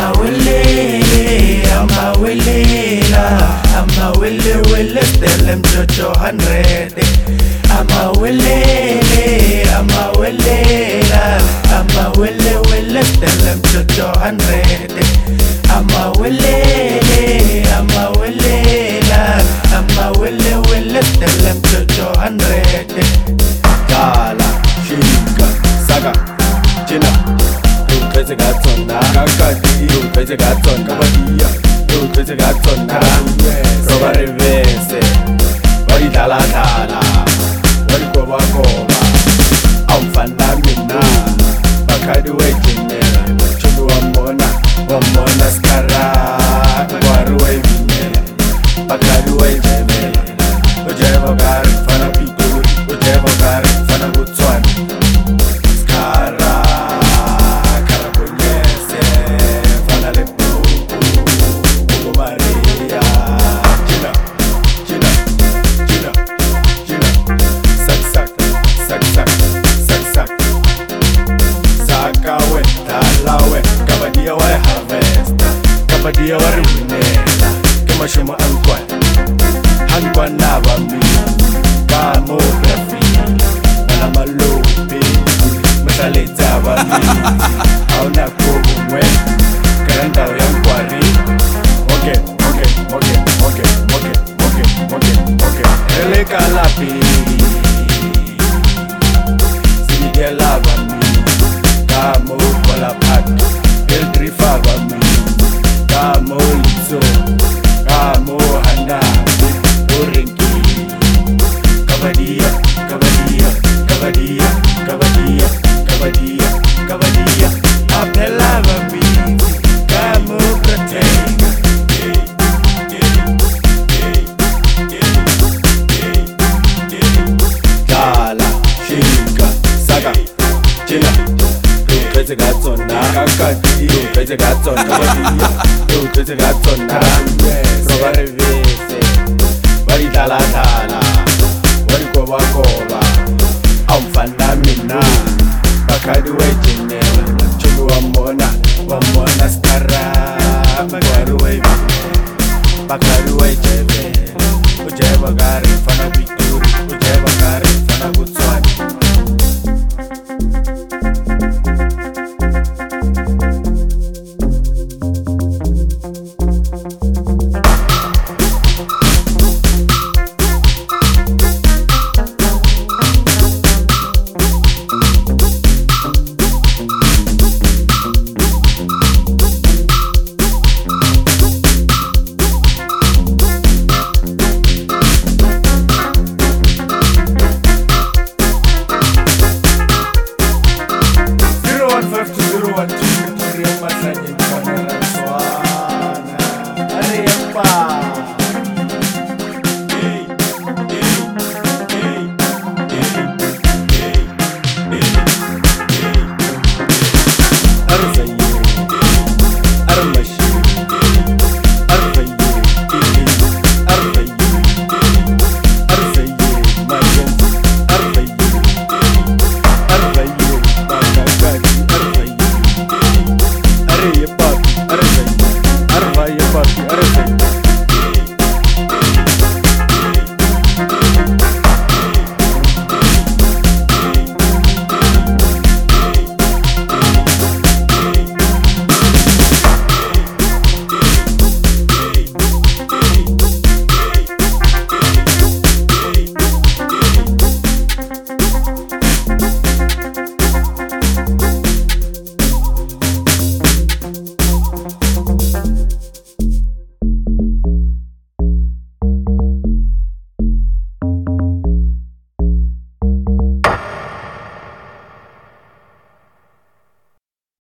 Wille Stella Jojo 100. Wille Stella Jojo 100. Wille Stella Jojo 100. Dala, Shika, Saga, Jina, Crazy Gatsona, Kakati, Crazy Gatson, Kabadia, Crazy Gatsona, Roba Revese, Bari Dala Dala, Bari Koba Koba, Amfana Mina, Bakadu Ejinela, Chudu Wamona Skara, Waruwe Vine, Bakadu Ejinela, Ujeva Gari, Fana Pitu, Ujeva Gari, Fana Butswan, Skara, Karabunyese, Fana Lepu, Maria, Gina, Sak, Sakawe, Talawe, Kabadia wa harvest, Kabadia wa ruinela, Kamashuma Ankwa, Hankwa Navami, Kamografi, Anamalope, Mataleta Vami, Auna Kogumwe, Karanta Yankwari, okay, Eleka Lapi, Sige Lavami, Kamo Kolapat, El Trifavami, Kamo Lizo, Kamo Handa, Orinki, Kabadia, Apelavami, Kamo Protega, Dala, Shika, Saga, Jina, Crazy Gatsona, Kakati, Crazy Gatsona, Kabadia, Crazy Gatsona, Roba Revese, Bari Dala Dala, Bari Koba Koba, Amfana Mina, Bakadu Ejinela, Chudu Wamona Skara, Bakadu Ejinela, Bakadu